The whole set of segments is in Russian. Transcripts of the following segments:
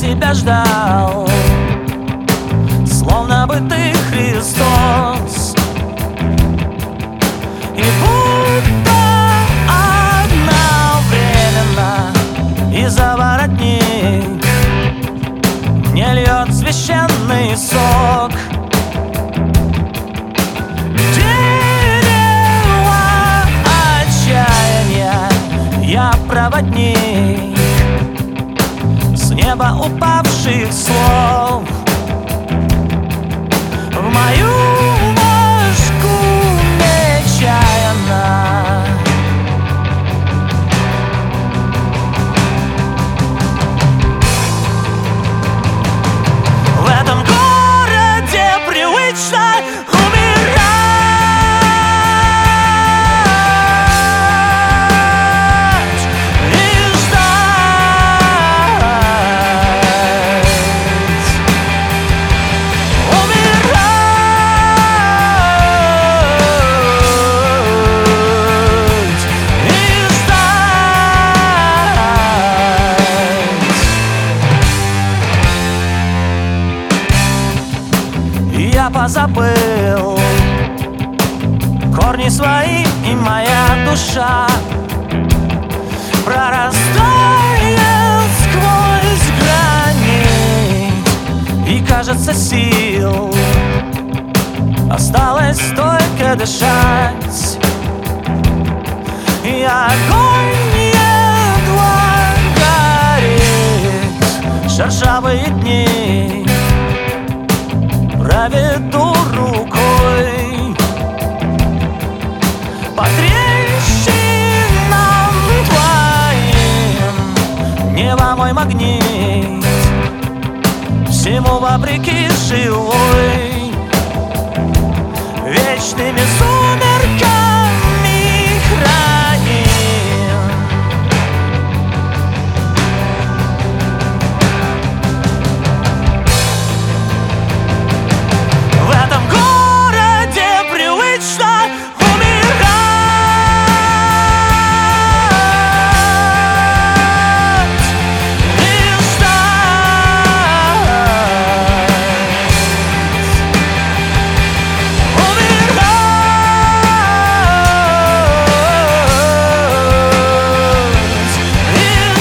тебя ждал, словно бы ты Христос. И будто одновременно из-за воротник мне льет священный сок. Дерево отчаяния, я проводник с неба упавших слов. В мою башку нечаянно в этом городе привычно умирать и ждать. Умирать и ждать. Я позабыл корни свои, и моя душа прорастает сквозь гранит. И кажется, сил осталось только дышать. И огонь едва горит, шершавые дни проведу рукой по трещинам твоим. Небо мой магнит, всему вопреки живой. Вечными сумерками храним. В этом городе привычно умирать и ждать. Умирать и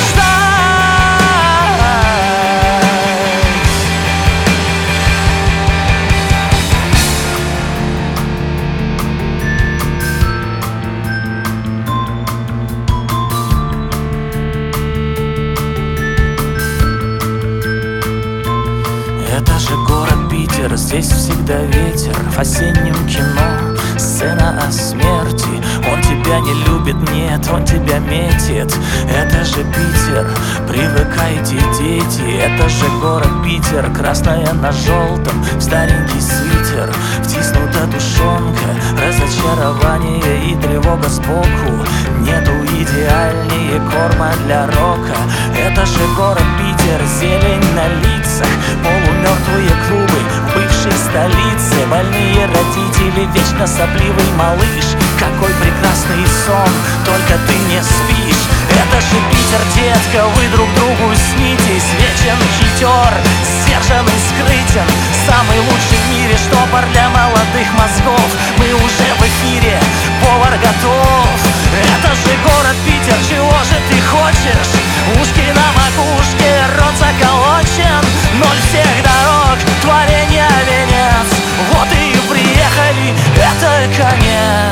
Это же город Питер, здесь всегда ветер. В осеннем кино сцена о смерти. Он тебя не любит, нет, он тебя метит. Это же Питер, привыкайте, дети. Это же город Питер, красное на желтом, в старенький свитер втиснута душонка, разочарование и тревога сбоку. Нету идеальнее корма для рока. Это же город Питер, зелень на лицах, полумертвые клубы в бывшей столице, больные родители, вечно сопливый малыш. Какой прекрасный сон, только ты не спишь. Это же Питер, детка, вы друг другу снитесь. Вечен, хитер, сдержан и скрытен, самый лучший в мире штопор для молодых мозгов. Мы уже в эфире, повар готов. Это же город Питер, чего же ты хочешь? Ушки на макушке, рот заколочен, ноль всех дорог, творение венец. Вот и приехали, это конец.